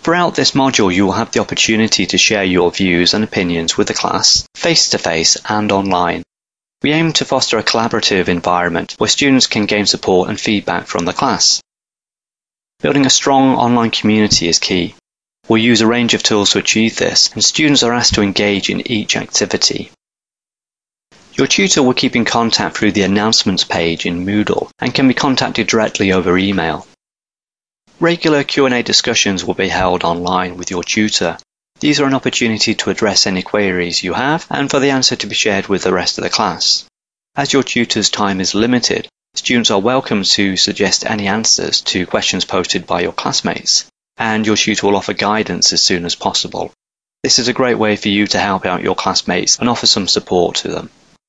Throughout this module, you will have the opportunity to share your views and opinions with the class, face-to-face and online. We aim to foster a collaborative environment where students can gain support and feedback from the class. Building a strong online community is key. We'll use a range of tools to achieve this, and students are asked to engage in each activity. Your tutor will keep in contact through the announcements page in Moodle and can be contacted directly over email. Regular Q&A discussions will be held online with your tutor. These are an opportunity to address any queries you have and for the answer to be shared with the rest of the class. As your tutor's time is limited, students are welcome to suggest any answers to questions posted by your classmates, and your tutor will offer guidance as soon as possible. This is a great way for you to help out your classmates and offer some support to them.